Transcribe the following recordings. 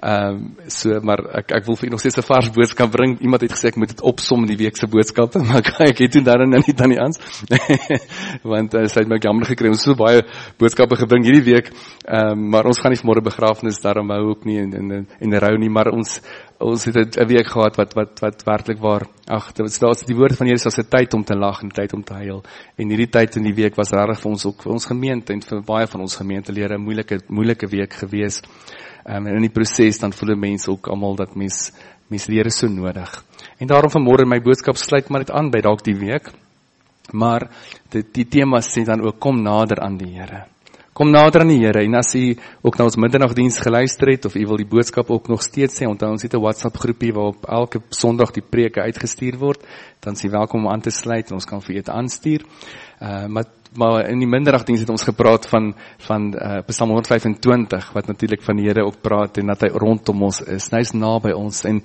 Maar ek wil vir u nog steeds 'n vars boodskap bring. Iemand het gesê ek moet dit opsom in die week se boodskappe, maar ek het toe daarin nie dan nie ans. Want sy het my jammer gekry, ons het so baie boodskappe gebring hierdie week, maar ons gaan nie vanmôre begrafnis daarom hou ook nie en rou nie, maar ons het 'n week gehad wat werklik waar, daar's die woord van Here is as 'n tyd om te lag en tyd om te huil. En hierdie tyd in die week was regtig vir ons ook vir ons gemeente en vir baie van ons gemeentelede 'n moeilike week gewees. En in die proses dan voel mense ook almal dat mens die Here so nodig. En daarom vanmôre my boodskap sluit maar net aan by dalk die week. Maar die tema sê dan ook kom nader aan die Here. Kom nader aan die Here, en as u ook na ons middernagdiens geluister het, of u wil die boodskap ook nog steeds sê, onthou ons het 'n WhatsApp groepie waarop elke Sondag die preke uitgestuur word, dan is u welkom om aan te sluit, en ons kan vir u dit aanstuur. Maar in die middernagdiens het ons gepraat van Psalm 125, wat natuurlik van die Here ook praat, en dat hy rondom ons is, en hy is naby ons, en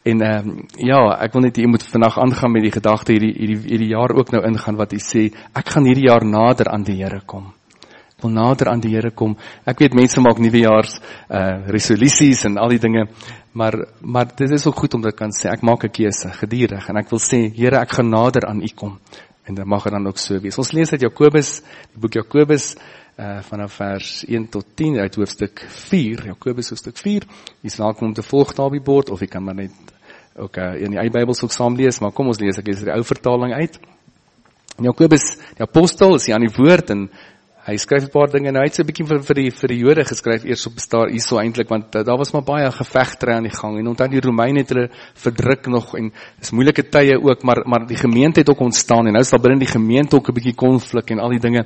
ek wil net, u moet vandag aangaan met die gedagte, hierdie jaar ook nou ingaan, wat u sê, ek gaan hierdie jaar nader aan die Here kom. Wil nader aan die Here kom. Ek weet mense maak nuwejaars resolusies en al die dinge, maar dit is ook goed om te kan sê, ek maak 'n keuse gedurig en ek wil sê, Here, ek gaan nader aan U kom. En dit mag dan ook so wees. Ons lees uit Jakobus, die boek Jakobus, vanaf vers 1 tot 10 uit hoofstuk 4, Jakobus hoofstuk 4. Jy is welkom om te volg daar op die bord, of jy kan maar net ook in die eie Bybels ook saam lees, maar kom ons lees, ek lees die ou vertaling uit. En Jakobus, die apostel, is hier aan die woord, en hy skryf 'n paar dinge, nou hy het so 'n bietjie vir die Jode geskryf, eers op daar hierso eintlik, want daar was maar baie gevegtere aan die gang, en onthou die Romeine het hulle verdruk nog, en dis moeilike tye ook, maar die gemeente het ook ontstaan, en nou is daar binne die gemeente ook 'n bietjie konflik, en al die dinge,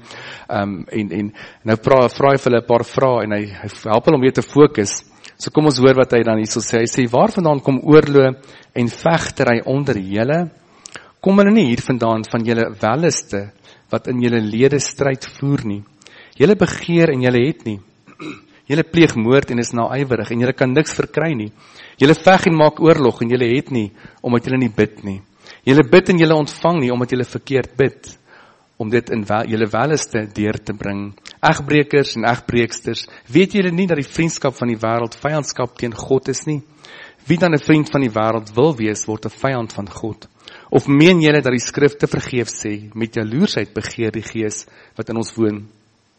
en nou vra hy vir hulle 'n paar vrae, en hy help hulle om weer te fokus. So kom ons hoor wat hy dan hierso sê. Hy sê, waarvandaan kom oorlog en vegtery onder julle? Kom hulle nie hier vandaan van julle welliste, wat in julle lede stryd voer nie. Julle begeer en julle het nie. Julle pleeg moord en is naaiwerig en julle kan niks verkry nie. Julle veg en maak oorlog en julle het nie, omdat julle nie bid nie. Julle bid en julle ontvang nie, omdat julle verkeerd bid, om dit in julle welliste deur te bring. Egbrekers en egbreeksters, weet julle nie dat die vriendskap van die wêreld vyandskap teen God is nie? Wie dan 'n vriend van die wêreld wil wees, word 'n vyand van God. Of meen julle dat die skrifte vergeefs sê, met jaloersheid begeer die Gees wat in ons woon?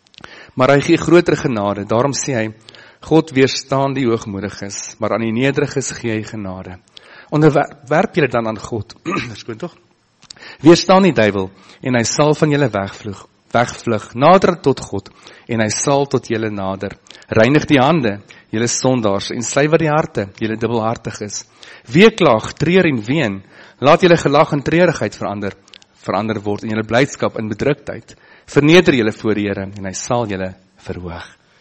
Maar hy gee groter genade, daarom sê hy, God weerstaan die hoogmoediges, maar aan die nederiges gee hy genade. Onderwerp julle dan aan God, verskoon tog? Weerstaan die duiwel, en hy sal van julle wegvlug, nader tot God, en hy sal tot julle nader. Reinig die hande, julle sondaars, en suiwer die harte, julle dubbelhartig is. Weeklaag, treur en ween, laat julle gelag in treurigheid verander word, en julle blydskap in bedruktheid. Verneder julle voor die Here, en hy sal julle verhoog.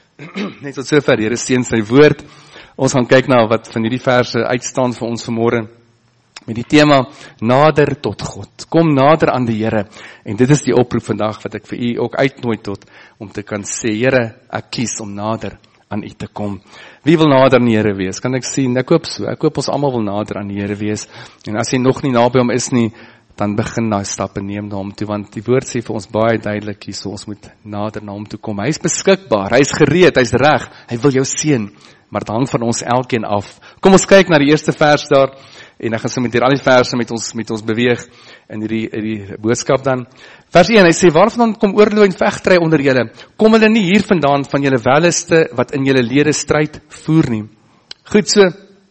Net tot sover, Here seën sy woord. Ons gaan kyk na wat van hierdie verse uitstaan vir ons vanmôre, met die tema, nader tot God. Kom nader aan die Here, en dit is die oproep vandag, wat ek vir u ook uitnooi tot, om te kan sê, Here, ek kies om nader aan u te kom. Wie wil nader aan die Here wees? Kan ek sien, ek hoop ons almal wil nader aan die Here wees, en as jy nog nie naby hom is nie, dan begin daai stappe neem na hom toe, want die woord sê vir ons baie duidelik hier, so ons moet nader na hom toe kom. Hy is beskikbaar, hy is gereed, hy is reg, hy wil jou seën, maar dit hang van ons elkeen af. Kom ons kyk na die eerste vers daar, en ek gaan so met hier al die verse met ons beweeg, in die boodskap dan. Vers 1, hy sê, waarvandaan kom oorlog en vegtery onder julle? Kom hulle nie hier vandaan van julle welliste, wat in julle lede stryd voer nie? Goed so,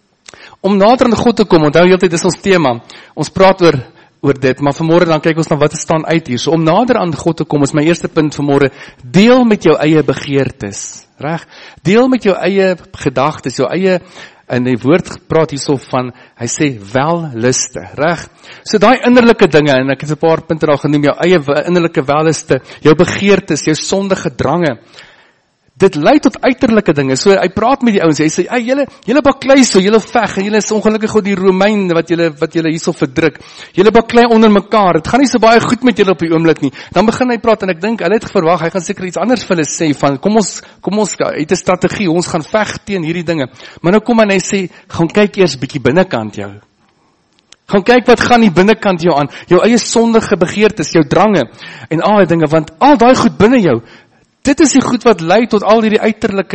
om nader aan God te kom, onthou heeltyd is ons tema, ons praat oor dit, maar vanmôre dan kyk ons na wat staan uit hier. So om nader aan God te kom is my eerste punt vanmôre, deel met jou eie begeertes, reg? Deel met jou eie gedagtes, jou eie, en die woord praat hierso van, hy sê welluste, reg? So daai innerlike dinge, en ek het 'n paar punte daar genoem, jou eie innerlike welluste, jou begeertes, jou sondige drange, dit lei tot uiterlike dinge. So hy praat met die ouens, hy sê, julle baklei so, julle veg, en julle is ongelukkig die Romeine wat julle hierso verdruk. Julle baklei onder mekaar. Dit gaan nie so baie goed met julle op die oomblik nie. Dan begin hy praat en ek dink hulle het verwag, hy gaan seker iets anders vir hulle sê van kom ons het 'n strategie, ons gaan veg teen hierdie dinge. Maar nou kom hy sê, gaan kyk eers bietjie binnekant jou. Gaan kyk wat gaan die binnekant jou aan, jou eie sondige begeertes, jou drange en al die dinge, want al daai goed binne jou, dit is die goed wat lei tot al hierdie uiterlike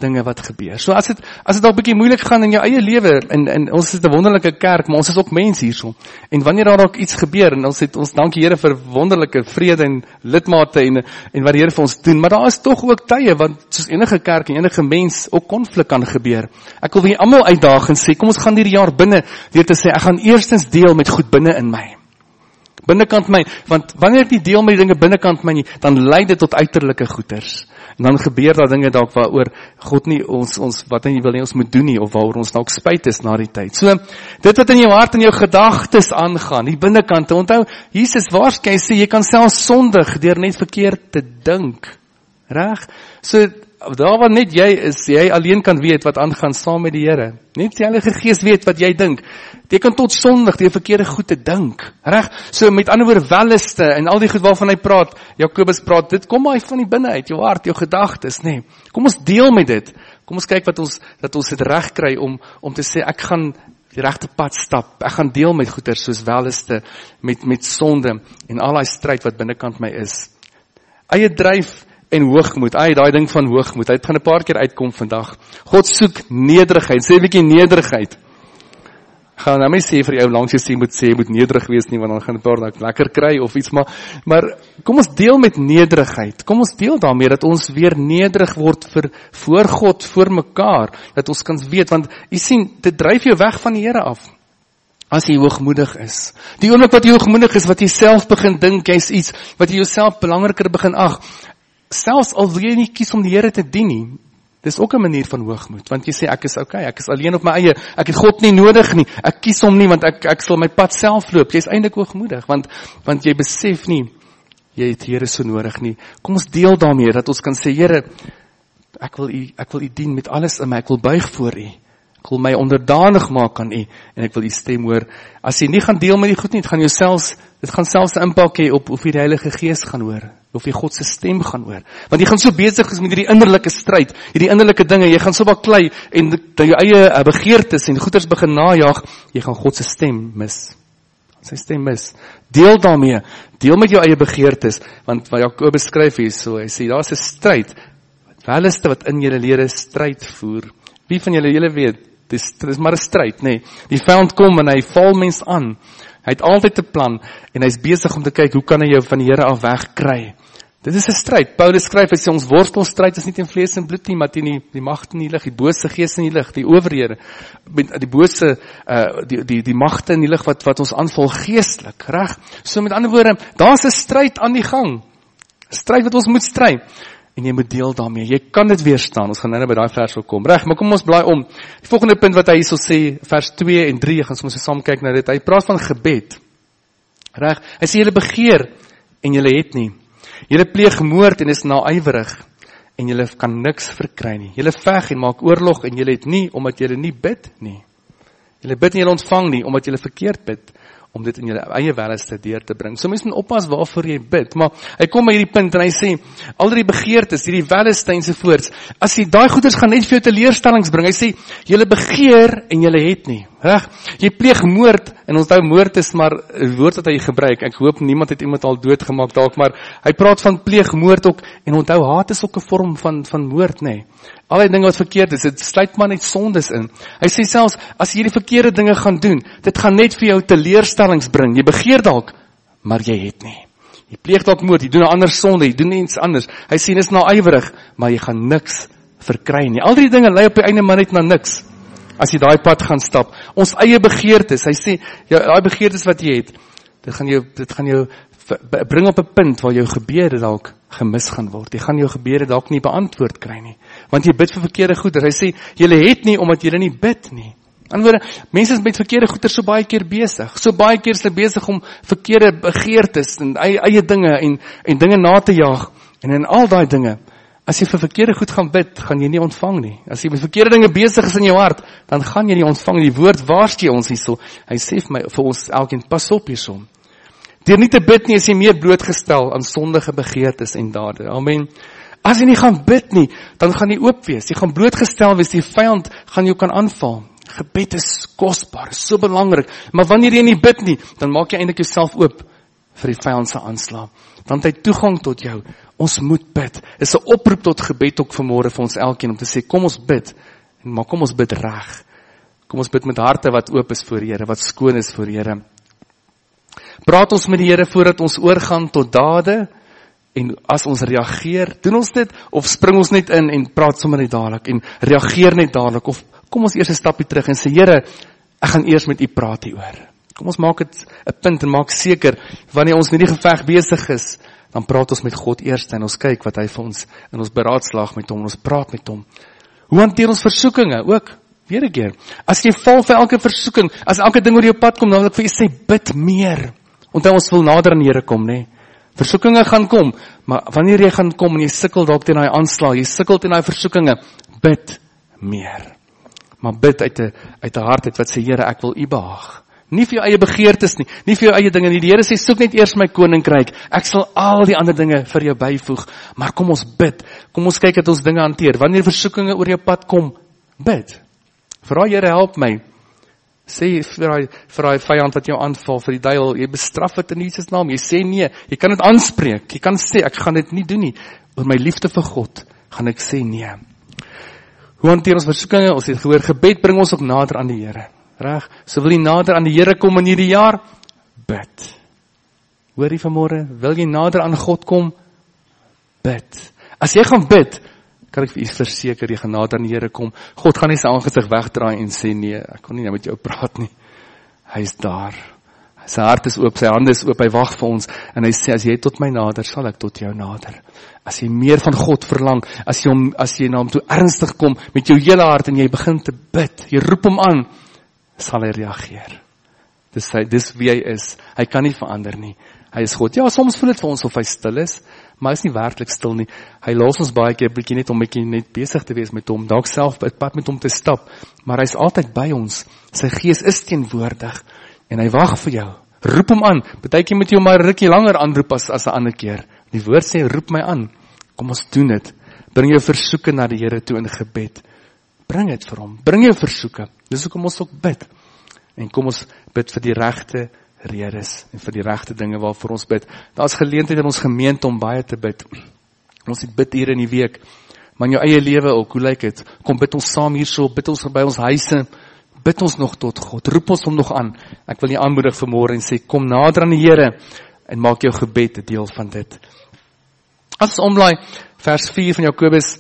dinge wat gebeur. So as dit al bietjie moeilik gaan in jou eie lewe, en ons is 'n wonderlike kerk, maar ons is ook mense hierso. En wanneer daar dalk iets gebeur, en ons dank die Here vir wonderlike vrede en lidmate en wat die Here vir ons doen, maar daar is tog ook tye, want soos enige kerk en enige mens ook konflik kan gebeur. Ek wil vir almal uitdaag en sê, kom ons gaan hierdie jaar binne, deur te sê, ek gaan eerstens deel met goed binne in my. Binnekant my, want wanneer ek nie deel met die dinge binnekant my nie, dan lei dit tot uiterlike goeders. En dan gebeur daar dinge dalk waaroor God nie ons wat hy wil nie ons moet doen nie, of waaroor ons dalk spyt is na die tyd. So, dit wat in jou hart en jou gedagtes aangaan, die binnekante, onthou, Jesus waarskynlik sê, jy kan selfs sondig deur net verkeerd te dink. Reg? So, daar waar net jy is, jy alleen kan weet wat aangaan saam met die Here. Net die Heilige Gees weet wat jy dink. Jy kan tot sondig deur verkeerde goed te dink. Reg? So met ander woorde welliste en al die goed waarvan hy praat, Jakobus praat, dit kom maar van die binne uit, jou hart, jou gedagtes, nê. Kom ons deel met dit. Kom ons kyk dat ons dit reg kry om te sê ek gaan die regte pad stap. Ek gaan deel met goeie soos welliste, met sonde en al daai stryd wat binnekant my is. Eie dryf en hoogmoed, daai ding van hoogmoed, hy gaan 'n paar keer uitkom vandag. God soek nederigheid, sê 'n bietjie nederigheid. Ek gaan nou nie sê vir jou langs jy moet nederig wees nie, want dan gaan 'n paar dalk lekker kry of iets, maar kom ons deel met nederigheid, kom ons deel daarmee, dat ons weer nederig word voor God, voor mekaar, dat ons kan weet, want jy sien, dit dryf jou weg van die Here af. As jy hoogmoedig is. Die oomblik wat jy hoogmoedig is, wat jy self begin dink, jy's iets, wat jy jouself belangriker begin ag, selfs al wil jy nie kies om die Here te dien nie, dis ook 'n manier van hoogmoed, want jy sê ek is okay, ek is alleen op my eie, ek het God nie nodig nie, ek kies hom nie, want ek sal my pad self loop, jy is eintlik hoogmoedig, want jy besef nie, jy het die Here so nodig nie. Kom ons deel daarmee, dat ons kan sê, Here, ek wil u dien met alles in my, ek wil buig voor u, ek wil my onderdanig maak aan u, en ek wil u stem hoor. As jy nie gaan deel met die goed nie, dit gaan selfs 'n impak hê op of jy die Heilige Gees gaan hoor, of jy God se stem gaan hoor. Want jy gaan so besig is met hierdie innerlike stryd, hierdie innerlike dinge, jy gaan so baklei, en jou eie begeertes en goeders begin najag, jy gaan God se stem mis. Sy stem mis. Deel daarmee, deel met jou eie begeertes, want wat Jakobus skryf hier so, hy sê, daar is 'n stryd, welliste wat in julle lede stryd voer. Wie van julle weet, dit is maar 'n stryd, nê. Die vyand kom en hy val mens aan. Hy het altyd 'n plan en hy's besig om te kyk hoe kan hy jou van die Here af wegkry. Dit is 'n stryd. Paulus skryf, hy sê ons worstelstryd is nie teen vlees en bloed nie, maar teen die magte in die lig, die bose gees in die lig, die owerhede, die bose die magte in die lig wat ons aanval geestelik, reg? So met ander woorde, daar's 'n stryd aan die gang. 'n Stryd wat ons moet stry. En jy moet deel daarmee. Jy kan dit weerstaan. Ons gaan nou by daai vers wil kom. Reg, maar kom ons blaai om. Die volgende punt wat hy hierso sê, vers 2 en 3, gaan ons saam kyk na dit. Hy praat van gebed. Reg? Hy sê julle begeer en julle het nie. Julle pleeg moord en is naaiwerig en julle kan niks verkry nie. Julle veg en maak oorlog en julle het nie omdat julle nie bid nie. Julle bid en julle ontvang nie omdat julle verkeerd bid, om dit in julle eie welliste deur te bring. So mens moet oppas waarvoor jy bid, maar hy kom by hierdie punt en hy sê, al die begeertes, hierdie welliste ensovoorts, as jy daai goeders gaan net vir jou teleurstellings bring, hy sê, julle begeer en julle het nie, reg? Jy pleeg moord, en onthou moord is maar 'n woord wat hy gebruik, ek hoop niemand het iemand al doodgemaak dalk, maar hy praat van pleeg moord ook, en onthou haat is ook 'n vorm van moord, nê. Al die dinge wat verkeerd is, dit sluit maar net sondes in. Hy sê selfs, as jy die verkeerde dinge gaan doen, dit gaan net vir jou teleurstellings bring. Jy begeer dalk, maar jy het nie. Jy pleeg dalk moord, jy doen 'n ander sonde, jy doen iets anders. Hy sê, dis naaiwerig, maar jy gaan niks verkry nie. Al die dinge lei op die einde maar net na niks, as jy daai pad gaan stap. Ons eie begeertes, hy sê, daai begeertes wat jy het, dit gaan jou bring op 'n punt waar jou gebede dalk gemis gaan word. Jy gaan jou gebede dalk nie beantwoord kry nie, want jy bid vir verkeerde goeders. Hy sê, julle het nie omdat julle nie bid nie. Anderswoorde, mense is met verkeerde goeders so baie keer besig. So baie keer is hulle besig om verkeerde begeertes en eie dinge en dinge na te jaag. En in al daai dinge, as jy vir verkeerde goed gaan bid, gaan jy nie ontvang nie. As jy met verkeerde dinge besig is in jou hart, dan gaan jy nie ontvang nie. Die woord waarsku ons hierso. Hy sê vir ons elkeen, pas op hierso. Deur nie te bid nie, is jy meer blootgestel aan sondige begeertes en dade. Amen. As jy nie gaan bid nie, dan gaan jy oop wees. Jy gaan blootgestel wees, die vyand gaan jou kan aanval. Gebed is kosbaar, is so belangrik. Maar wanneer jy nie bid nie, dan maak jy eintlik jouself oop vir die vyand se aanslag. Dan het hy toegang tot jou Ons moet bid. Dit is 'n oproep tot gebed ook vanmôre vir ons elkeen, om te sê, kom ons bid, maar kom ons bid reg. Kom ons bid met harte wat oop is voor die Here, wat skoon is voor die Here. Praat ons met die Here voordat ons oorgaan tot dade, en as ons reageer, doen ons dit, of spring ons net in en praat sommer net dadelik, en reageer net dadelik, of kom ons eers 'n stapie terug en sê, Here, ek gaan eers met U praat hieroor. Kom ons maak dit 'n punt en maak seker, wanneer ons met die geveg besig is, dan praat ons met God eers en ons kyk wat hy vir ons, en ons beraadslaag met hom, en ons praat met hom. Hoe hanteer ons versoekinge ook? Weer 'n keer. As jy val vir elke versoeking, as elke ding oor jou pad kom, dan wil ek vir jy sê, bid meer. Onthou, ons wil nader aan die Here kom, né? Versoekinge gaan kom, maar wanneer jy gaan kom en jy sukkel dalk teen daai aanslag, jy sukkel teen daai versoekinge, bid meer. Maar bid uit 'n hart uit wat sê, Here, ek wil U behaag. Nie vir jou eie begeertes nie vir jou eie dinge nie. Die Here sê, soek net eers my koninkryk. Ek sal al die ander dinge vir jou byvoeg. Maar kom ons bid. Kom ons kyk dat ons dinge hanteer. Wanneer versoekinge oor jou pad kom, bid. Vra Here, help my. Sê vir daai vyand wat jou aanval, vir die duiwel, jy bestraf dit in Jesus naam. Jy sê nee, jy kan dit aanspreek. Jy kan sê, ek gaan dit nie doen nie. Oor my liefde vir God, gaan ek sê nee. Hoe hanteer ons versoekinge? Ons het gehoor, gebed bring ons ook nader aan die Here. Reg? So wil jy nader aan die Here kom in hierdie jaar? Bid. Hoor jy vanmôre? Wil jy nader aan God kom? Bid. As jy gaan bid, kan ek vir u verseker, jy gaan nader aan die Here kom. God gaan nie sy aangesig wegdraai en sê, nee, ek kan nie met jou praat nie. Hy is daar. Sy hart is oop, sy hande is oop, hy wag vir ons, en hy sê, as jy tot my nader, sal ek tot jou nader. As jy meer van God verlang, as jy na hom toe ernstig kom, met jou hele hart, en jy begin te bid, jy roep hom aan, sal hy reageer. Dis wie hy is. Hy kan nie verander nie. Hy is God. Ja, soms voel dit vir ons of hy stil is, maar hy is nie werklik stil nie. Hy los ons baie keer bietjie net om bietjie net besig te wees met hom, dalk self op pad met hom te stap, maar hy is altyd by ons. Sy gees is teenwoordig en hy wag vir jou. Roep hom aan. Partykeer moet jy hom maar 'n rukkie langer aanroep as 'n ander keer. Die woord sê, roep my aan. Kom ons doen dit. Bring jou versoeke na die Here toe in gebed. Bring dit vir hom. Bring jou versoeke. Dis hoekom ons ook bid. En kom ons bid vir die regte redes en vir die regte dinge waarvoor ons bid. Daar's geleentheid in ons gemeente om baie te bid. Ons het bid hier in die week. Maar in jou eie lewe ook, hoe lyk dit? Kom bid ons saam hierso, bid ons by ons huise. Bid ons nog tot God. Roep ons hom nog aan. Ek wil jy aanmoedig vanmôre en sê, kom nader aan die Here en maak jou gebed 'n deel van dit. As ons omlaai, vers 4 van Jakobus,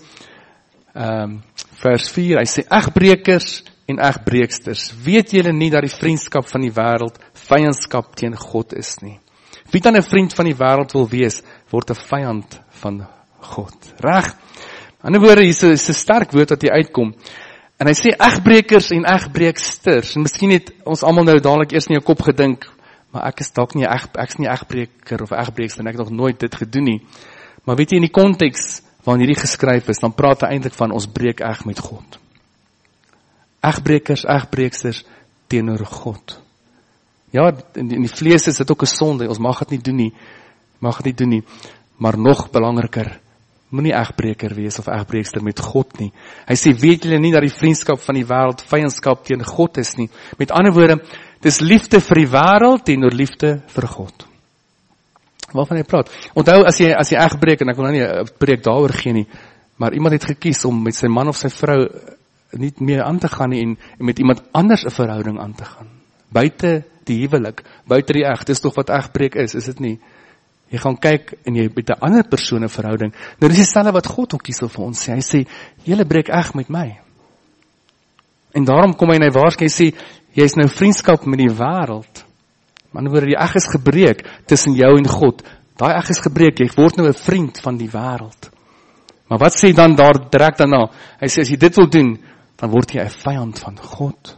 vers 4, hy sê, egbrekers en egbreeksters, weet julle nie dat die vriendskap van die wêreld vyandskap teen God is nie? Wie dan 'n vriend van die wêreld wil wees, word 'n vyand van God. Reg? In ander woorde, hier is 'n sterk woord wat hier uitkom. En hy sê egbrekers en egbreeksters. En miskien het ons almal nou dadelik eers in jou kop gedink, maar ek is dalk nie ek's nie egbreker of egbreekster en ek het nog nooit dit gedoen nie. Maar weet jy, in die konteks waarin hierdie geskryf is, dan praat hy eintlik van ons breek eg met God. Egbrekers, egbreeksters teenoor God. Ja, in die vlees is dit ook 'n sonde. Ons mag dit nie doen nie. Maar nog belangriker, moenie egbreker wees of egbreekster met God nie. Hy sê, weet julle nie dat die vriendskap van die wêreld vyandskap teen God is nie? Met ander woorde, dis liefde vir die wêreld teenoor liefde vir God. Waarvan hy praat? Onthou, as jy egbreek, en ek wil nou nie 'n preek daaroor gee nie, maar iemand het gekies om met sy man of sy vrou nie meer aan te gaan nie en met iemand anders 'n verhouding aan te gaan. Buite die huwelik, buite die eg, dis tog wat egbreek is dit nie? Jy gaan kyk en jy met 'n ander persoon 'n verhouding. Nou dis dieselfde wat God ook kies vir ons sê. Hy sê, julle breek eg met my. En daarom kom hy en hy waarskynlik sê, jy is nou vriendskap met die wêreld. Maar nou word die eg is gebreek tussen jou en God. Daai eg is gebreek, jy word nou 'n vriend van die wêreld. Maar wat sê dan daar direk daarna? Hy sê, as jy dit wil doen, dan word jy 'n vyand van God.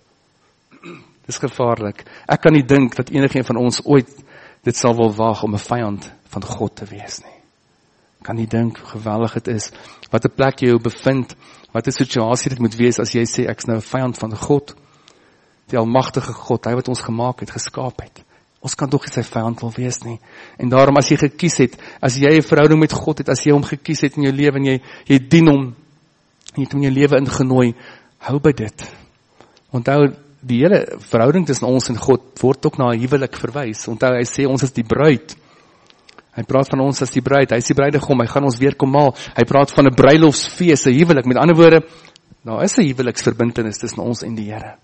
Dis gevaarlik. Ek kan nie dink dat enigeen van ons ooit dit sal wil waag om 'n vyand van God te wees nie. Kan nie dink hoe geweldig dit is, wat 'n plek jy jou bevind, wat 'n situasie dit moet wees as jy sê, ek is nou 'n vyand van God. Die almagtige God, hy wat ons gemaak het, geskaap het. Ons kan tog nie sy vyand wil wees nie. En daarom as jy gekies het, as jy 'n verhouding met God het, as jy hom gekies het in jou lewe en jy dien hom, jy het hom in jou lewe ingenooi, hou by dit. Onthou, die hele verhouding tussen ons en God word ook na 'n huwelik verwys. Onthou, hy sê ons is die bruid. Hy praat van ons as die bruid, hy is die bruidegom, hy gaan ons weer kom haal. Hy praat van 'n bruilofsfees, 'n huwelik. Met ander woorde, daar is 'n huweliksverbintenis tussen ons en die Here.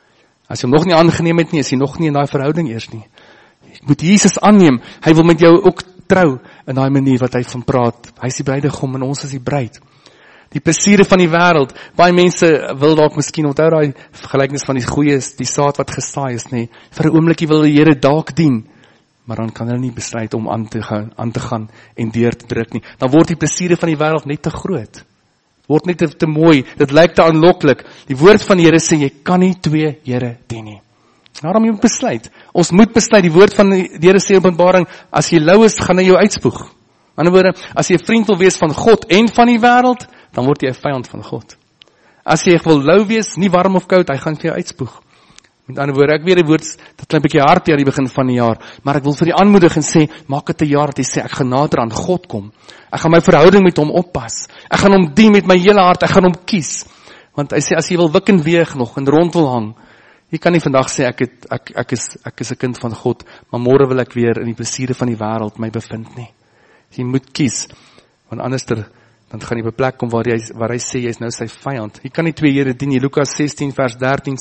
As jy hom nog nie aangeneem het nie, is jy nog nie in daai verhouding eers nie. Jy moet Jesus aanneem. Hy wil met jou ook trou in daai manier wat hy van praat. Hy is die bruidegom en ons is die bruid. Die plesiere van die wêreld. Baie mense wil dalk miskien onthou daai gelykenis van die goeie, die saad wat gesaai is, nê. Vir 'n oombliekie wil die Here dalk dien, maar dan kan hulle nie besluit om aan te gaan en deur te druk nie. Dan word die plesiere van die wêreld net te groot. Word net te mooi, dit lyk te aanloklik. Die woord van die Here sê, jy kan nie twee Here dien nie. Daarom moet jy besluit. Ons moet besluit, die woord van die Here sê in Openbaring, as jy lou is, gaan hy jou uitspoeg. In ander woorde, as jy 'n vriend wil wees van God en van die wêreld, dan word jy 'n vyand van God. As jy wil lou wees, nie warm of koud, hy gaan vir jou uitspoeg. Met ander woorde, ek weet die woord, dit klink 'n bietjie hard hier aan die begin van die jaar, maar ek wil vir die aanmoedig en sê, maak dit 'n jaar dat jy sê, ek gaan nader aan God kom. Ek gaan my verhouding met hom oppas. Ek gaan hom dien met my hele hart, ek gaan hom kies. Want hy sê, as jy wil wik en weeg nog, en rond wil hang, jy kan nie vandag sê, ek is 'n kind van God, maar môre wil ek weer in die plesiere van die wêreld my bevind nie. Jy moet kies, want anders dan gaan jy op 'n plek kom waar hy sê, jy is nou sy vyand. Jy kan nie twee Here dien nie. Lukas 16 vers 13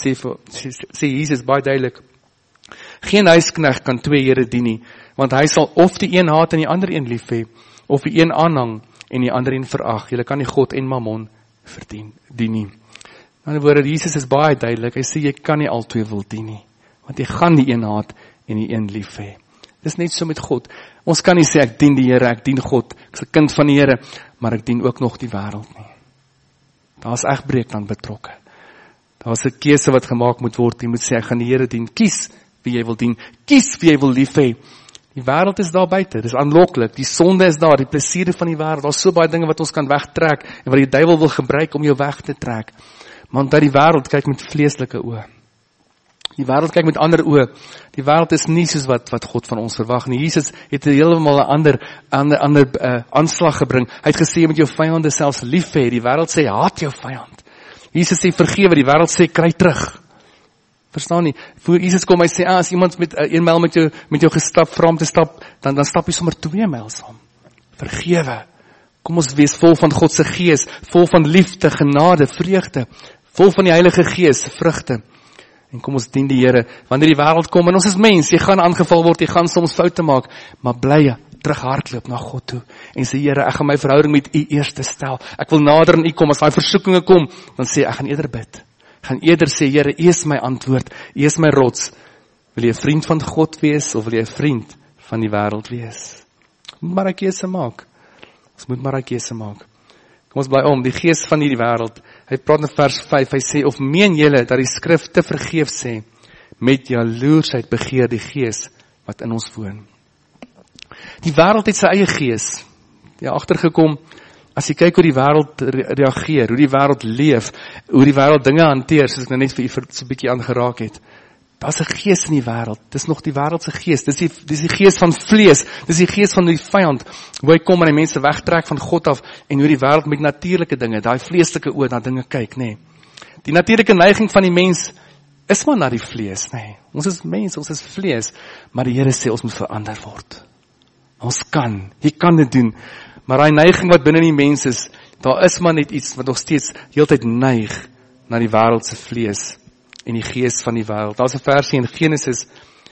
sê Jesus baie duidelik, geen huisknegt kan twee Here dien nie, want hy sal of die een haat en die ander een lief hê, of die een aanhang en die ander een verag. Jy kan nie God en Mammon dien nie. In ander woorde, Jesus is baie duidelik, hy sê, jy kan nie al twee wil dien nie, want jy gaan die een haat en die een lief hê. Dis net so met God. Ons kan nie sê, ek dien die Here, ek dien God, ek is 'n kind van die Here, maar ek dien ook nog die wêreld nie. Daar is egbreek dan betrokke. Daar is 'n keuse wat gemaak moet word. Jy moet sê, ek gaan die Here dien. Kies wie jy wil dien. Kies wie jy wil lief hê. Die wêreld is daar buite, dis aanloklik. Die sonde is daar, die plesiere van die wêreld. Daar's so baie dinge wat ons kan wegtrek en wat die duiwel wil gebruik om jou weg te trek. Want dat die wêreld kyk met vleeslike oë. Die wêreld kyk met ander oë. Die wêreld is nie soos wat God van ons verwag nie. Jesus het heeltemal 'n ander aanslag gebring. Hy het gesê, jy moet jou vyande selfs lief hê. Die wêreld sê, haat jou vyand. Jesus sê, vergewe. Die wêreld sê, kry terug. Verstaan nie? Voor Jesus kom, hy sê, as iemand met 1 myl met jou gestap, vra om te stap, dan stap jy sommer 2 myl saam. Vergewe. Kom ons wees vol van God se gees, vol van liefde, genade, vreugde, vol van die Heilige Gees, vrugte. En kom ons dien die Here, wanneer die wêreld kom, en ons is mens, jy gaan aangeval word, jy gaan soms foute maak, maar bly terug hardloop na God toe, en sê, Here, ek gaan my verhouding met U eerste stel, ek wil nader aan U kom, as daai versoekinge kom, dan sê ek gaan eerder bid, ek gaan eerder sê, Here, U is my antwoord, U is my rots, wil jy 'n vriend van God wees, of wil jy 'n vriend van die wêreld wees? Moet maar 'n keuse maak, ons moet maar 'n keuse maak. Kom ons bly die gees van hierdie wêreld. Hy praat in vers 5, hy sê, of meen julle dat die skrif te vergeef sê, met jaloersheid begeer die gees wat in ons woon. Die wêreld het sy eie gees. Jy agtergekom, as jy kyk hoe die wêreld reageer, hoe die wêreld leef, hoe die wêreld dinge hanteer, soos ek nou net vir u so 'n bietjie aangeraak het. Daar's 'n gees in die wêreld. Dis nog die wêreld se gees. Dis die gees van vlees. Dis die gees van die vyand. Hoe hy kom en die mense wegtrek van God af en hoe die wêreld met natuurlike dinge, daai vleeslike oë na dinge kyk, nê. Die natuurlike neiging van die mens is maar na die vlees, nê. Ons is mense, ons is vlees, maar die Here sê ons moet verander word. Ons kan, jy kan dit doen. Maar daai neiging wat binne die mens is, daar is maar net iets wat nog steeds heeltyd neig na die wêreld se vlees. En die gees van die wêreld. Daar's 'n versie in Genesis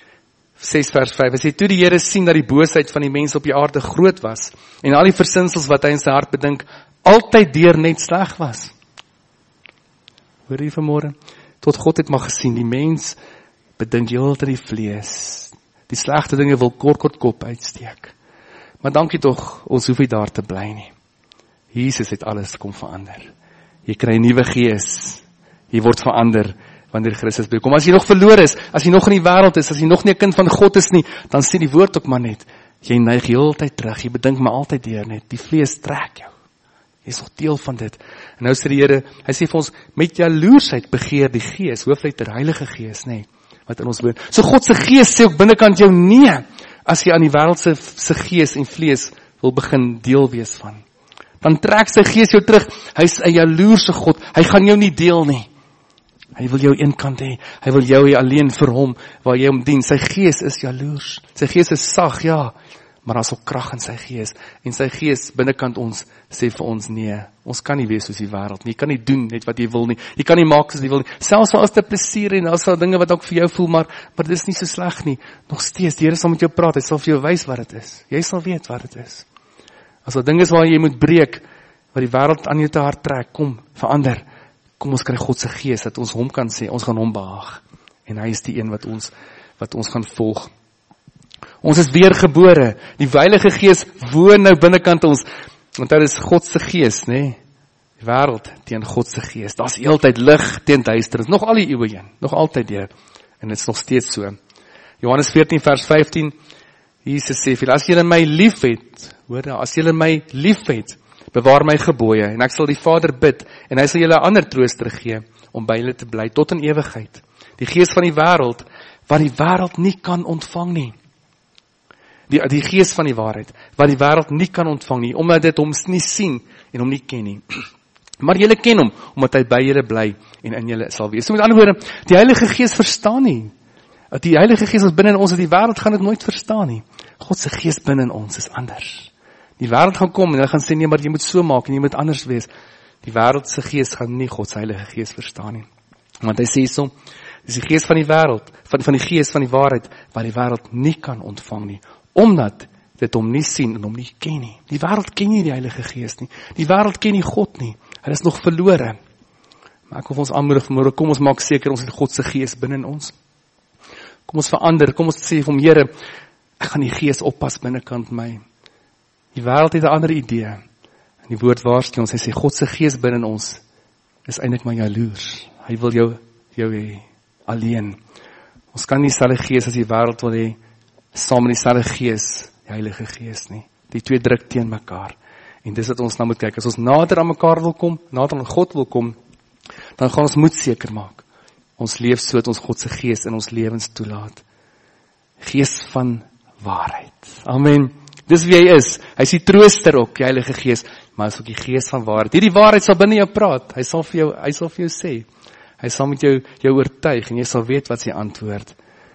6 vers 5. Hy sê, toe die Here sien dat die boosheid van die mense op die aarde groot was, en al die versinsels wat hy in sy hart bedink, altyd deur net sleg was. Hoor jy vanmôre? Tot God het maar gesien, die mens bedink heeltyd die vlees. Die slegte dinge wil kort kop uitsteek. Maar dankie tog, ons hoef nie daar te bly nie. Jesus het alles kom verander. Jy kry 'n nuwe gees. Jy word verander wanneer Christus kom. As jy nog verlore is, as jy nog in die wêreld is, as jy nog nie 'n kind van God is nie, dan sê die woord ook maar net, jy neig heeltyd terug, jy bedink maar altyd deur net, die vlees trek jou. Jy is nog deel van dit. En nou sê die Here, hy sê vir ons, met jaloersheid begeer die gees, hoofletter Heilige Gees, nê, wat in ons woon. So God se gees sê ook binnekant jou nee, as jy aan die wêreld se gees en vlees wil begin deel wees van. Dan trek sy gees jou terug, hy's 'n jaloerse God, hy gaan jou nie deel nie. Hy wil jou eenkant hê, hy wil jou hê alleen vir hom, waar jy hom dien. Sy gees is jaloers, sy gees is sag, ja, maar daar is ook krag in sy gees, en sy gees binnekant ons sê vir ons, nee, ons kan nie wees soos die wêreld nie, jy kan nie doen net wat jy wil nie, jy kan nie maak soos jy wil nie, selfs al is dit plesier en as daar dinge wat ook vir jou voel, maar dit is nie so sleg nie, nog steeds, die Here sal met jou praat, hy sal vir jou wys wat dit is, jy sal weet wat dit is. As daar dinge is waar jy moet breek, wat die wêreld aan jou te hard trek, kom, verander, kom ons kry God se gees, dat ons hom kan sê, ons gaan hom behaag, en hy is die een wat ons gaan volg. Ons is weergebore, die Heilige Gees woon nou binnekant ons, want dit is God se gees, nee? Die wêreld teen God se gees, daar is heeltyd lig teen duisternis, nog al die eeue heen, nog altyd deur, en dit is nog steeds so. Johannes 14 vers 15, Jesus sê vir, as julle my lief het, hoor, as julle my lief het, bewaar my gebooie, en ek sal die Vader bid, en hy sal julle 'n ander trooster gee, om by julle te bly, tot in ewigheid. Die gees van die wêreld, wat die wêreld nie kan ontvang nie. Die gees van die waarheid, wat die wêreld nie kan ontvang nie, omdat dit hom nie sien, en hom nie ken nie. Maar julle ken hom, omdat hy by julle bly, en in julle sal wees. So met ander woorde, die Heilige Gees verstaan nie. Die Heilige Gees is binne in ons, die wêreld gaan dit nooit verstaan nie. God se gees binne in ons is anders. Die wêreld gaan kom, en hulle gaan sê, nee, maar jy moet so maak, en jy moet anders wees. Die wêreld se gees gaan nie God se Heilige Gees verstaan nie. Want hy sê so, dis die gees van die wêreld, van die gees van die waarheid, wat die wêreld nie kan ontvang nie, omdat dit hom nie sien en hom nie ken nie. Die wêreld ken nie die Heilige Gees nie. Die wêreld ken nie God nie. Hy is nog verlore. Maar ek wil ons aanmoedig vanmôre, kom ons maak seker ons het God se gees binne in ons. Kom ons verander, kom ons sê vir hom, Here, ek gaan die gees oppas binnekant my. Die wêreld het 'n ander idee. En die woord waarsku ons, hy sê God se gees binne in ons is eintlik maar jaloers. Hy wil jou hê alleen. Ons kan nie dieselfde gees as die wêreld wil hê, saam met dieselfde gees, die Heilige Gees nie. Die twee druk teen mekaar. En dis wat ons nou moet kyk. As ons nader aan mekaar wil kom, nader aan God wil kom, dan gaan ons moed seker maak. Ons leef so dat ons God se gees in ons lewens toelaat. Gees van waarheid. Amen. Dis wie hy is. Hy is die trooster ook, die Heilige Gees, maar hy is ook die gees van waarheid. Hierdie waarheid sal binne jou praat. Hy sal vir jou sê. Hy sal met jou oortuig en jy sal weet wat sy antwoord.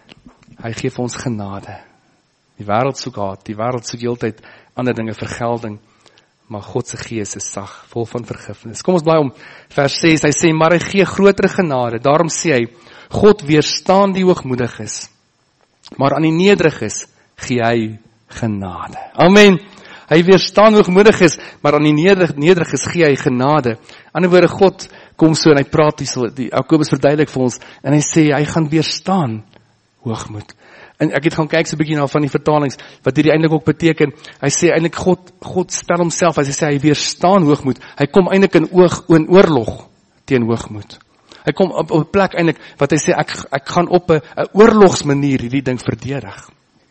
Hy gee vir ons genade. Die wêreld soek haat, die wêreld soek heeltyd ander dinge, vergelding, maar God se gees is sag, vol van vergifnis. Kom ons blaai om vers 6, hy sê, maar hy gee groter genade, daarom sê hy, God weerstaan die hoogmoediges, maar aan die nederiges gee hy genade. Amen. Hy weerstaan hoogmoediges, maar aan die nederiges gee hy genade. Ander woorde, God kom so en hy praat die Jakobus verduidelik vir ons, en hy sê, hy gaan weerstaan hoogmoed. En ek het gaan kyk so 'n bietjie na van die vertalings, wat hierdie eintlik ook beteken. Hy sê eintlik God stel homself, as hy sê hy weerstaan hoogmoed. Hy kom eintlik in oorlog teen hoogmoed. Hy kom op 'n plek eintlik wat hy sê ek gaan op 'n oorlogsmanier hierdie ding verdedig.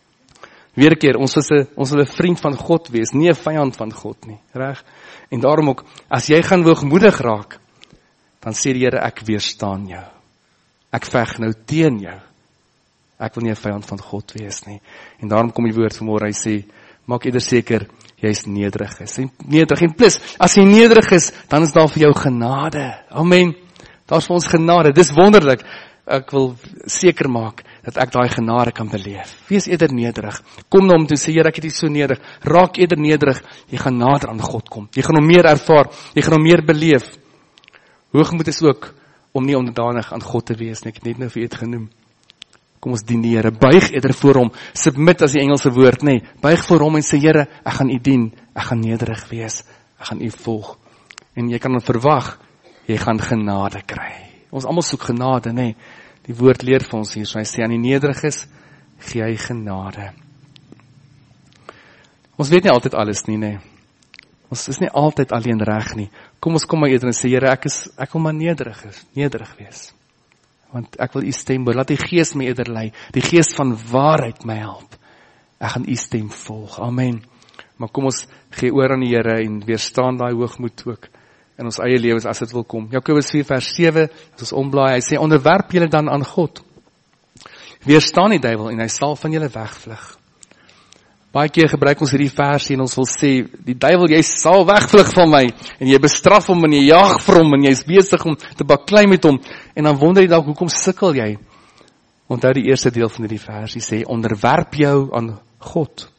Weer 'n keer, ons wil 'n vriend van God wees, nie 'n vyand van God nie, reg? En daarom ook, as jy gaan hoogmoedig raak, dan sê die Here, ek weerstaan jou. Ek veg nou teen jou. Ek wil nie 'n vyand van God wees nie. En daarom kom die woord vanmôre, hy sê, maak eerder seker, jy is nederig is. Nederig, en plus, as jy nederig is, dan is daar vir jou genade. Amen. Daar is vir ons genade. Dis wonderlik. Ek wil seker maak, dat ek daai genade kan beleef. Wees eerder nederig. Kom na hom toe, sê, Here, ek het iets so nederig. Raak eerder nederig. Jy gaan nader aan God kom. Jy gaan hom meer ervaar. Jy gaan hom meer beleef. Hoogmoed is ook, om nie onderdanig aan God te wees nie. Ek het net nou vir u genoem. Kom ons dien die Here, buig eerder voor hom, submit as die Engelse woord, nee, buig voor hom en sê, Here, ek gaan u dien, ek gaan nederig wees, ek gaan u volg, en jy kan dan verwag, jy gaan genade kry. Ons almal soek genade, nee, die woord leer vir ons hier, so hy sê, aan die nederiges, gee hy genade. Ons weet nie altyd alles nie, nee, ons is nie altyd alleen reg nie, kom maar eerder en sê, Here, ek wil maar nederig wees. Want ek wil u stem hoor, laat die gees my eerder lei, die gees van waarheid my help. Ek gaan u stem volg, amen. Maar kom ons gee oor aan die Here en weerstaan daai hoogmoed ook in ons eie lewens as dit wil kom. Jakobus 4 vers 7, as ons omblaai, hy sê, onderwerp julle dan aan God. Weerstaan die duiwel en hy sal van julle wegvlug. Baie keer gebruik ons hierdie versie en ons wil sê, die duiwel, jy sal wegvlug van my, en jy bestraf hom en jy jaag vir hom, en jy is besig om te baklei met hom, en dan wonder jy dalk, hoekom sukkel jy? Onthou die eerste deel van hierdie versie sê, onderwerp jou aan God.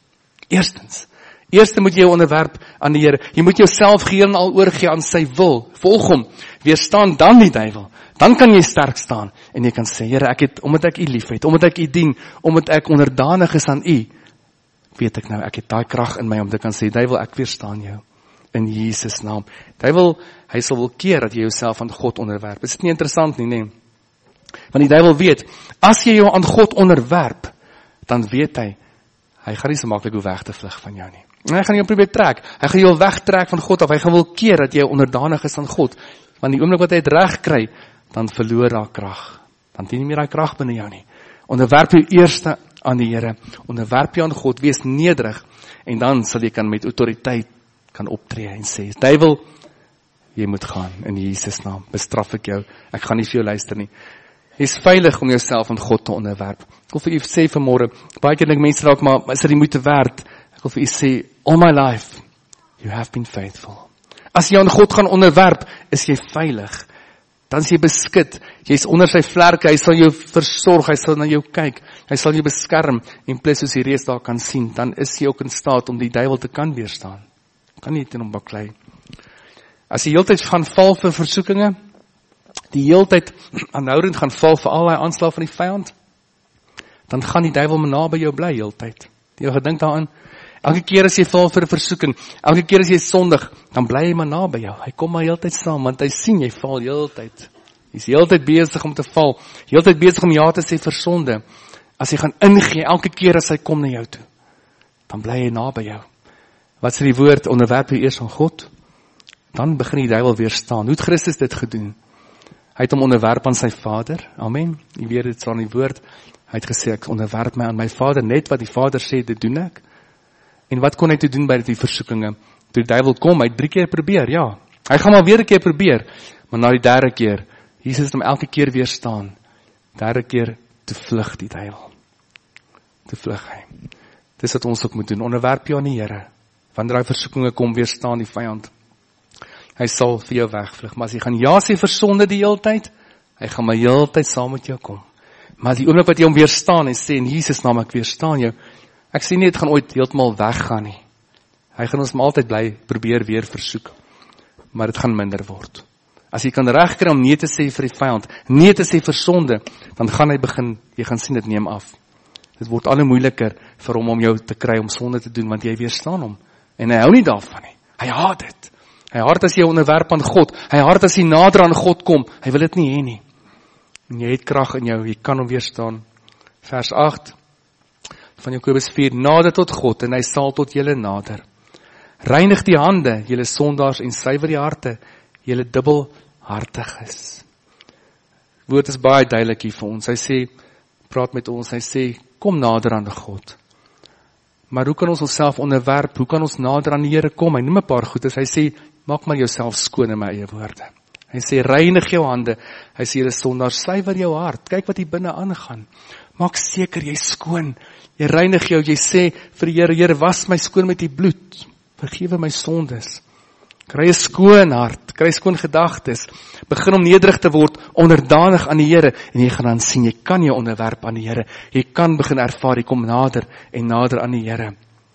Eerste moet jy jou onderwerp aan die Here. Jy moet jouself geheel en al oorgee aan sy wil. Volg hom. Weerstaan dan die duiwel. Dan kan jy sterk staan en jy kan sê, Here, omdat ek U liefhet, omdat ek U dien, omdat ek onderdanig is aan U, weet ek nou, ek het daai krag in my om te kan sê, duiwel, ek weerstaan jou in Jesus naam. Duiwel, hy sal wil keer dat jy jouself aan God onderwerp. Is dit nie interessant nie, nee? Want die duiwel weet, as jy jou aan God onderwerp, dan weet hy gaan nie so maklik hoe weg te vlug van jou nie. En hy gaan jou probeer trek. Hy gaan jou wegtrek van God af. Hy gaan wil keer dat jy onderdanig is aan God. Want die oomblik wat hy het reg kry, dan verloor daar krag. Dan het jy nie meer daai krag binne jou nie. Onderwerp jou eerste aan die Here. Onderwerp jou aan God. Wees nederig. En dan sal jy kan met autoriteit kan optree en sê, duiwel, jy moet gaan in Jesus naam. Bestraf ek jou. Ek gaan nie vir jou luister nie. Jy is veilig om jouself aan God te onderwerp. Ek wil vir u sê vanmôre, baie keer dink mense dalk maar is dit die moeite werd? Ek wil vir u sê, all my life, you have been faithful. As jy aan God gaan onderwerp, is jy veilig. Dan is jy beskut. Jy is onder sy vlerke, hy sal jou versorg, hy sal na jou kyk, hy sal jou beskerm, en plus soos die reeds daar kan sien, dan is jy ook in staat om die duiwel te kan weerstaan. Kan nie teen hom baklei. As jy heeltyd gaan val vir versoekinge, die heeltyd aanhoudend gaan val vir allerlei aanslag van die vyand, dan gaan die duiwel maar naby jou bly heeltyd. Jy gedink daaraan, elke keer as jy val vir 'n versoeking, elke keer as jy sondig, dan bly hy maar naby jou. Hy kom maar heeltyd saam, want hy sien jy val heeltyd. Hy's heeltyd besig om te val, heeltyd besig om ja te sê vir sonde. As jy gaan ingee elke keer as hy kom na jou toe, dan bly hy naby jou. Wat sê die woord, onderwerp jou eers aan God, dan begin die duiwel weerstaan. Hoe het Christus dit gedoen? Hy het hom onderwerp aan sy Vader. Amen. Jy weet dit staan in die woord. Hy het gesê, ek onderwerp my aan my Vader, net wat die Vader sê, dit doen ek. En wat kon hy te doen by die versoekinge? Toe die duiwel kom, hy het 3 keer probeer, ja. Hy gaan maar weer 'n keer probeer, maar na die 3de keer, Jesus het hom elke keer weerstaan. 3de keer, toe vlug die duiwel. Toe vlug hy. Dis wat ons ook moet doen, onderwerp jou aan die Here. Wanneer die versoekinge kom, weerstaan die vyand. Hy sal vir jou wegvlug, maar as jy gaan ja sê vir sonde die hele tyd, hy gaan maar heeltyd saam met jou kom. Maar die oomblik wat jy hom weerstaan en sê, in Jesus naam ek weerstaan jou, ek sê nie, het gaan ooit heeltemal weggaan nie. Hy gaan ons maar altyd bly probeer weer versoek, maar dit gaan minder word. As jy kan regkry om nee te sê vir die vyand, nee te sê vir sonde, dan gaan hy begin, jy gaan sien dit neem af. Dit word al hoe moeiliker vir hom om jou te kry om sonde te doen, want jy weerstaan hom. En hy hou nie daarvan nie. Hy haat dit. Hy haat as jy onderwerp aan God. Hy haat as jy nader aan God kom. Hy wil dit nie hê nie. En jy het krag in jou, jy kan hom weerstaan. Vers 8 van Jakobus 4, nader tot God en hy sal tot julle nader. Reinig die hande, julle sondaars, en suiwer die harte, julle dubbelhartiges. Woord is baie duidelik hier vir ons. Hy sê, praat met ons, hy sê, kom nader aan God. Maar hoe kan ons onsself onderwerp? Hoe kan ons nader aan die Here kom? Hy noem 'n paar goedes. Hy sê, maak maar jouself skoon in my eie woorde. Hy sê, reinig jou hande. Hy sê, julle sondaars, suiwer jou hart. Kyk wat hier binne aangaan. Maak seker jy skoon. Jy reinig jou, jy sê vir die Here, Here, was my skoon met die bloed. Vergewe my sondes. Kry 'n skoon hart, kry skoon gedagtes. Begin om nederig te word, onderdanig aan die Here, en jy gaan dan sien, jy kan jou onderwerp aan die Here. Jy kan begin ervaar, jy kom nader en nader aan die Here.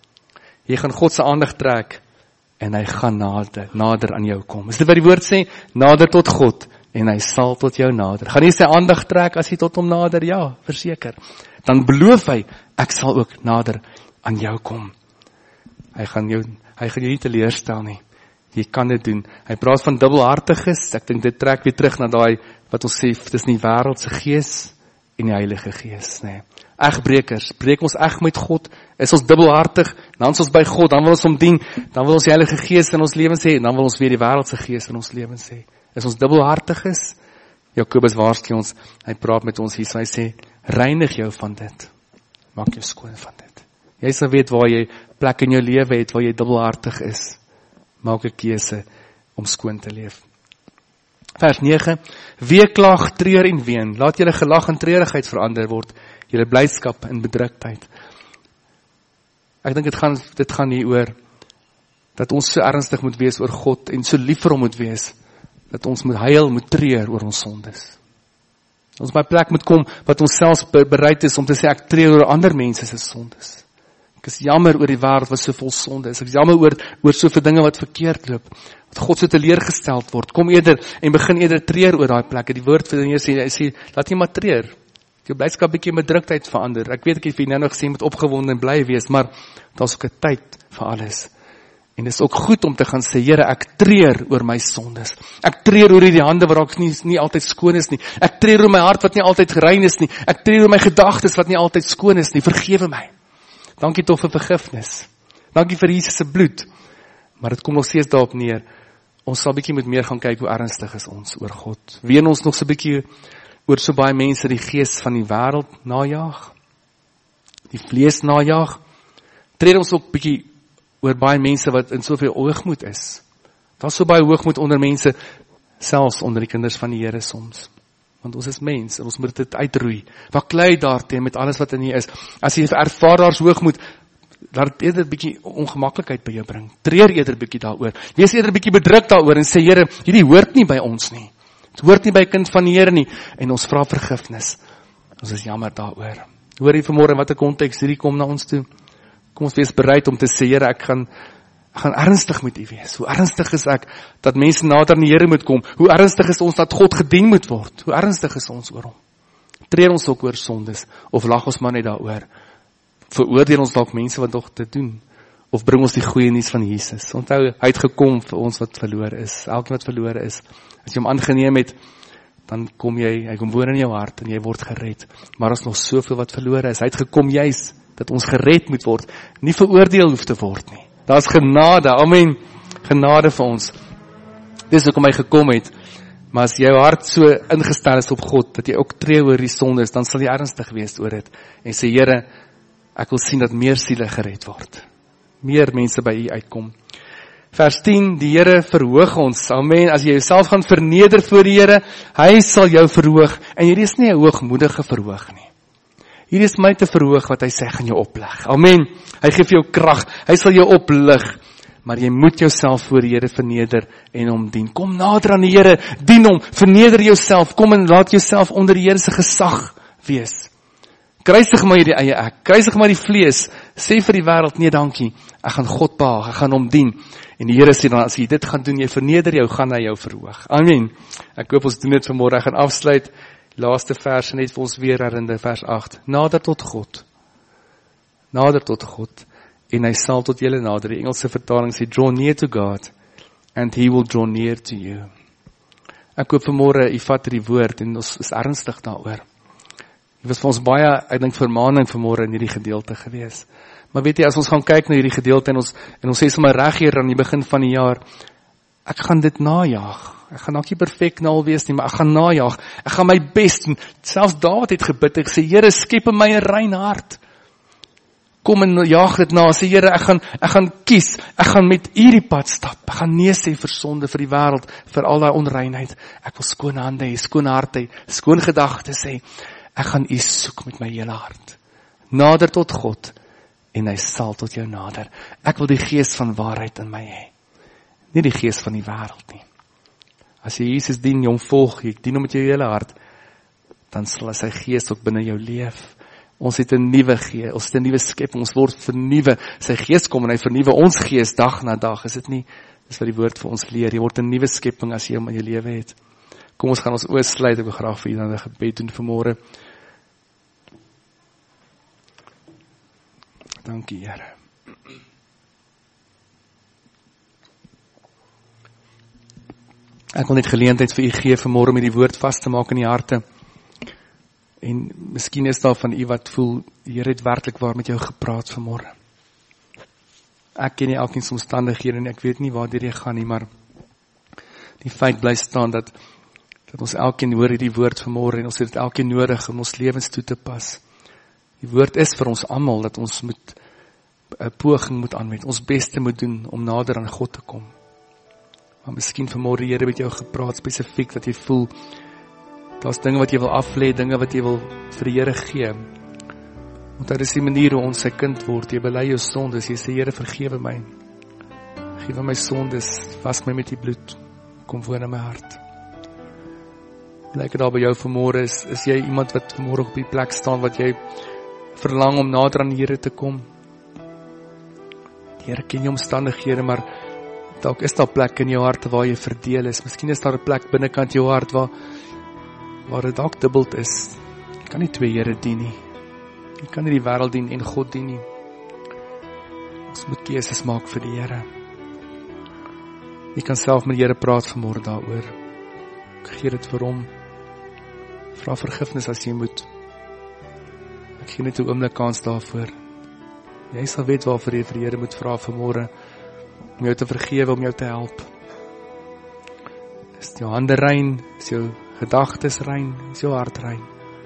Jy gaan God se aandag trek, en hy gaan nader aan jou kom. Is dit wat die woord sê? Nader tot God, en hy sal tot jou nader. Gaan jy sy aandag trek as jy tot hom nader? Ja, verseker. Dan beloof hy, ek sal ook nader aan jou kom. Hy gaan jou nie teleurstel nie. Jy kan dit doen. Hy praat van dubbelhartiges. Ek dink dit trek weer terug na daai wat ons sê, dis nie wêreldse gees en die Heilige Gees, nee. Egbrekers, breek ons eg met God, is ons dubbelhartig, dan is ons by God, dan wil ons hom dien, dan wil ons die Heilige Gees in ons lewens hê, dan wil ons weer die wêreldse gees in ons lewens hê. Is ons dubbelhartiges? Jakobus waarsku ons, hy praat met ons hier, so hy sê, reinig jou van dit. Maak jou skoon van dit. Jy sal weet waar jy plek in jou lewe het, waar jy dubbelhartig is. Maak 'n keuse om skoon te leef. Vers 9, weeklag, treur en ween, laat julle gelag en treurigheid verander word, julle blydskap en bedruktheid. Ek dink dit gaan hier oor, dat ons so ernstig moet wees oor God, en so lief vir hom moet wees, dat ons moet huil, moet treur oor ons sondes. Ons by 'n plek moet kom, wat ons selfs bereid is om te sê, ek treur oor ander mense se sondes. Ek is jammer oor die wêreld wat so vol sonde is. Ek is jammer oor soveel dinge wat verkeerd loop. Dat God so teleurgesteld word. Kom eerder en begin eerder treur oor daai plekke. Die woord vir die Here sê, laat nie maar treur. Jou blydskap bietjie met druktheid verander. Ek weet ek het vir jou nou gesê met opgewonde en bly wees, maar daar's ook 'n tyd vir alles. En dit is ook goed om te gaan sê, Here, ek treur oor my sondes. Ek treur oor hierdie hande wat dalk nie altyd skoon is nie. Ek treur oor my hart wat nie altyd gerein is nie. Ek treur oor my gedagtes wat nie altyd skoon is nie. Vergewe my. Dankie tog vir vergifnis. Dankie vir Jesus se bloed. Maar dit kom nog steeds daarop neer. Ons sal bietjie met meer gaan kyk hoe ernstig is ons oor God. Ween ons nog so bietjie oor so baie mense die gees van die wêreld najag. Die vlees najag. Treur ons ook bietjie oor baie mense wat in soveel hoogmoed is. Daar's so baie hoogmoed onder mense, selfs onder die kinders van die Here soms. Want ons is mens, en ons moet dit uitroei. Baklei daarteen met alles wat in jy is. As jy ervaar daar's hoogmoed, laat dit eerder 'n bietjie ongemaklikheid by jou bring. Treur eerder 'n bietjie daaroor. Wees eerder 'n bietjie bedruk daaroor en sê, Here, hierdie hoort nie by ons nie. Dit hoort nie by 'n kind van die Here nie. En ons vra vergifnis. Ons is jammer daaroor. Hoor jy vanmôre in watter konteks hierdie kom na ons toe? Kom ons wees bereid om te sê, Here, ek gaan ernstig met U wees. Hoe ernstig is ek dat mense nader aan die Here moet kom? Hoe ernstig is ons dat God gedien moet word? Hoe ernstig is ons oor hom? Treur ons ook oor sondes? Of lag ons maar net daaroor? Veroordeel ons dalk mense wat nog te doen? Of bring ons die goeie nuus van Jesus? Onthou, hy het gekom vir ons wat verlore is. Elkeen wat verlore is. As jy hom aangeneem het, dan hy kom woon in jou hart en jy word gered. Maar as nog soveel wat verlore is, hy het gekom juis dat ons gered moet word, nie veroordeel hoef te word nie. Daar's genade, amen, genade vir ons. Dis hoekom hy gekom het, maar as jou hart so ingestel is op God, dat jy ook tree oor die sondes, dan sal jy ernstig wees oor dit, en sê, Here, ek wil sien dat meer siele gered word, meer mense by U uitkom. Vers 10, die Here verhoog ons, amen, as jy jouself gaan verneder voor die Here, hy sal jou verhoog, en hierdie is nie 'n hoogmoedige verhoog nie. Hier is my te verhoog wat hy sê, gaan jou oplig. Amen. Hy gee vir jou krag. Hy sal jou oplig. Maar jy moet jouself voor die Here verneder en hom dien. Kom nader aan die Here, dien hom, verneder jouself. Kom en laat jouself onder die Here se gesag wees. Kruisig maar hierdie eie ek. Kruisig maar die vlees. Sê vir die wêreld, nee dankie. Ek gaan God behaag, ek gaan hom dien. En die Here sê dan, as jy dit gaan doen, jy verneder jou, gaan hy jou verhoog. Amen. Ek hoop ons doen dit vanmôre. Ek gaan afsluit. Laaste vers net vir ons weer herinner, vers 8. Nader tot God. Nader tot God. En hy sal tot julle nader. Die Engelse vertaling sê, draw near to God, and he will draw near to you. Ek hoop vanmôre, u vat hierdie woord, en ons is ernstig daaroor. Dit was vir ons baie, ek dink, vermaning vanmôre in hierdie gedeelte gewees. Maar weet jy, as ons gaan kyk na hierdie gedeelte, en ons sê sommer reg hier aan die begin van die jaar, ek gaan dit najag. Ek gaan nog nie perfek na al wees nie, maar ek gaan najag. Ek gaan my bes doen. Selfs Dawid het gebid, ek sê, Here, skep in my 'n rein hart. Kom en jaag dit na, sê, Here, ek gaan kies, ek gaan met U die pad stap. Ek gaan nee sê vir sonde, vir die wêreld, vir al daai onreinheid. Ek wil skoon hande hê, skoon hart hê, skoon gedagtes hê. Ek gaan U soek met my hele hart. Nader tot God, en hy sal tot jou nader. Ek wil die gees van waarheid in my hê. Nie die gees van die wêreld nie. As jy Jesus dien, jy hom volg, jy dien hom met jou hele hart, dan sal sy gees ook binne jou leef. Ons het 'n nuwe gees, ons het 'n nuwe skepping, ons word vernuwe. Sy gees kom en hy vernuwe ons gees dag na dag, is dit nie? Dis wat die woord vir ons leer. Jy word 'n nuwe skepping as jy hom in jou lewe het. Kom ons gaan ons oë sluit, ek wil graag vir julle 'n gebed doen vanmôre. Dankie, Here. Ek wil net geleentheid vir u gee vanmôre om hierdie woord vas te maak in die harte. En miskien is daar van u wat voel, die Here het werklik waar met jou gepraat vanmôre. Ek ken nie elkeen se omstandighede en ek weet nie waar dit gaan nie, maar die feit bly staan dat ons elkeen hoor hierdie woord vanmôre en ons het dit elkeen nodig om ons lewens toe te pas. Die woord is vir ons almal dat ons moet 'n poging moet aanwend, ons beste moet doen om nader aan God te kom. Maar miskien vanmôre die Here met jou gepraat spesifiek dat jy voel daar's dinge wat jy wil aflê, dinge wat jy wil vir die Here gee. Want dit is die manier hoe ons sy kind word. Jy bely jou sondes, jy sê Here vergewe my. Vergewe my sondes, was my met die bloed. Kom woon in my hart. Lyk dit daar by jou vanmôre is jy iemand wat vanmôre op die plek staan wat jy verlang om nader aan die Here te kom? Die Here ken jou omstandighede, maar dalk is daar plek in jou hart waar jy verdeel is. Miskien is daar 'n plek binnekant jou hart waar dit dalk dubbeld is. Jy kan nie twee Here dien nie. Jy kan nie die wêreld dien en God dien nie. Ons moet keuses maak vir die Here. Jy kan self met die Here praat vanmôre daaroor. Gee dit vir hom. Vra vergifnis as jy moet. Ek gee net 'n oomblik kans daarvoor. Jy sal weet waarvoor jy vir die Here moet vra vanmôre, om jou te vergewe, om jou te help. Is jou hande rein, is jou gedagtes rein, is jou hart rein.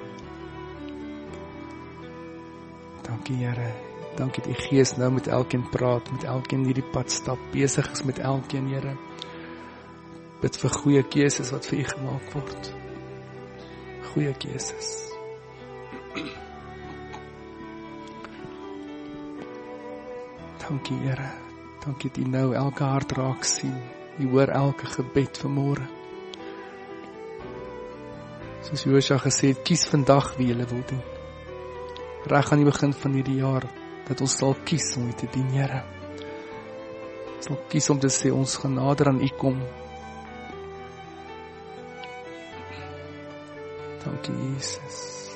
Dankie Here, dankie dat die Gees nou met elkeen praat, met elkeen hierdie pad stap, besig is met elkeen Here. Bid vir goeie keuses wat vir U gemaak word. Goeie keuses. Dankie Here, dankie dat U nou elke hart raak sien. U hoor elke gebed vanmôre. Soos Josua gesê het, kies vandag wie julle wil dien. Reg aan die begin van hierdie jaar, dat ons sal kies om U te dien, Here. Ons sal kies om te sê, ons gaan nader aan U kom. Dankie Jesus.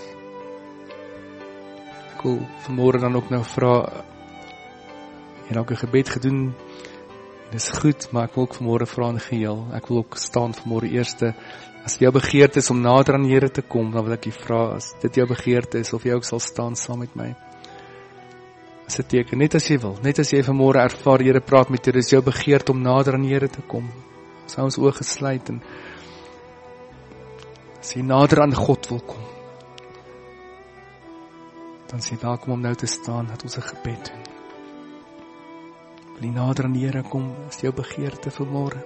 Ek wil vanmôre dan ook nou vra, jy het ook 'n gebed gedoen, dis goed, maar ek wil ook vanmôre vra in geheel, ek wil ook staan vanmôre eerste, as jou begeerte is om nader aan die Here te kom, dan wil ek jy vra, as dit jou begeerte is, of jy ook sal staan saam met my. As 'n teken, net as jy wil, net as jy vanmôre ervaar, die Here praat met jou, dis jou begeerte om nader aan die Here te kom. Ons hou ons oë gesluit, en as jy nader aan God wil kom, dan is jy welkom om nou te staan, dat ons 'n gebed doen. Wil jy nader aan die Here kom, is jou begeerte vanmôre.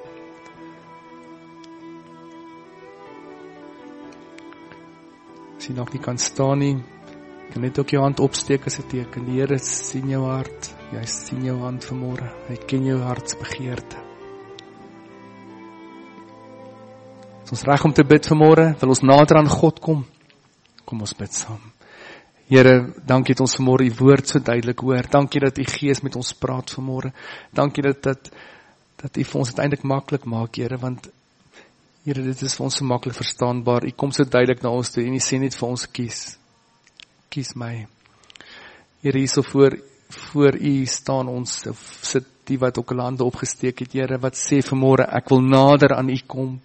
As jy nog nie kan staan nie, kan net ook jou hand opsteek as 'n teken. Die Here sien jou hart, hy sien jou hand vanmôre, hy ken jou hartsbegeerte. Is ons reg om te bid vanmôre? Wil ons nader aan God kom? Kom ons bid saam. Here, dankie dat ons vanmôre U woord so duidelik hoor. Dankie dat U Gees met ons praat vanmôre. Dankie dat U vir ons dit eintlik maklik maak, Here, want Here, dit is vir ons so maklik verstaanbaar. U kom so duidelik na ons toe en U sê net vir ons kies. Kies my. Here, hierso voor U staan ons, of sit die wat ook hulle hande opgesteek het, Here, wat sê vanmôre, ek wil nader aan U kom.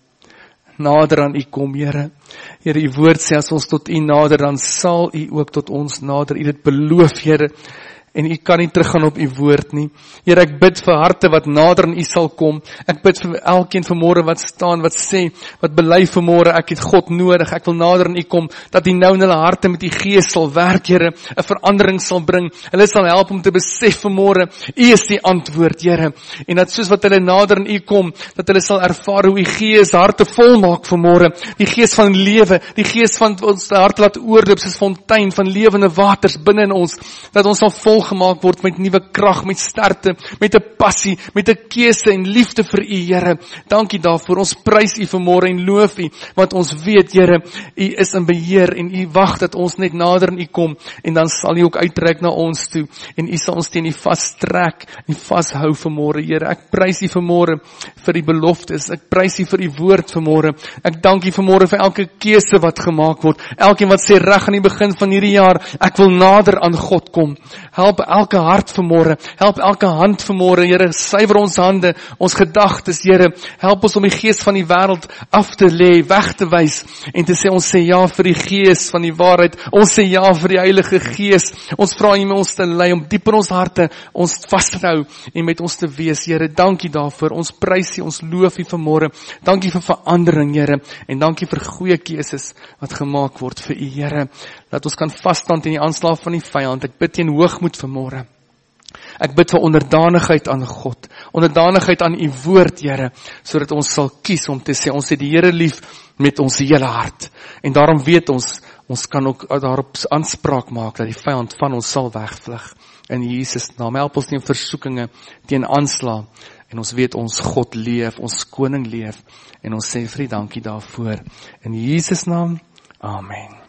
Nader aan U kom, Here. Here, U woord sê, as ons tot U nader, dan sal U ook tot ons nader. U het beloof, Here, en U kan nie teruggaan op U woord nie. Here, ek bid vir harte wat nader aan U sal kom. Ek bid vir elkeen vanmôre wat staan, wat sê, wat bely vanmôre, ek het God nodig, ek wil nader aan U kom, dat U nou in hulle harte met U Gees sal werk, Here, 'n verandering sal bring. Hulle sal help om te besef vanmôre, U is die antwoord, Here. En dat soos wat hulle nader aan U kom, dat hulle sal ervaar hoe U Gees harte vol maak vanmôre. Die Gees van lewe, die Gees van ons hart laat oorloop soos fontein van lewende waters binne in ons, dat ons sal vol gemaak word met nuwe krag, met sterkte, met 'n passie, met 'n keuse en liefde vir U, Here. Dankie daarvoor. Ons prys U vanmôre en loof U, want ons weet, Here, U is in beheer en U wag dat ons net nader aan U kom, en dan sal U ook uittrek na ons toe, en U sal ons teen U vastrek en vashou vanmôre, Here. Ek prys U vanmôre vir die beloftes. Ek prys U vir U woord vanmôre. Ek dank U vanmôre vir elke keuse wat gemaak word. Elkeen wat sê reg aan die begin van hierdie jaar, ek wil nader aan God kom. Help elke hart vanmôre, help elke hand vanmôre, Here, suiwer ons hande, ons gedagtes, Here, help ons om die gees van die wêreld af te lê, weg te wys, en te sê, ons sê ja vir die Gees van die waarheid, ons sê ja vir die Heilige Gees, ons vra U met ons te lei, om diep in ons harte, ons vas te hou, en met ons te wees, Here, dankie daarvoor, ons prys U, ons loof U vanmôre, dankie vir verandering, Here, en dankie vir goeie keuses, wat gemaak word vir U, Here, dat ons kan vasstand in die aanslag van die vyand. Ek bid teen hoogmoed vanmôre. Ek bid vir onderdanigheid aan God, onderdanigheid aan U woord, Here, sodat ons sal kies om te sê, ons het die Here lief met ons hele hart. En daarom weet ons kan ook daarop aanspraak maak, dat die vyand van ons sal wegvlug. In Jesus naam, help ons teen versoekinge, teen aanslag, en ons weet ons God leef, ons koning leef, en ons sê vir U dankie daarvoor. In Jesus naam, amen.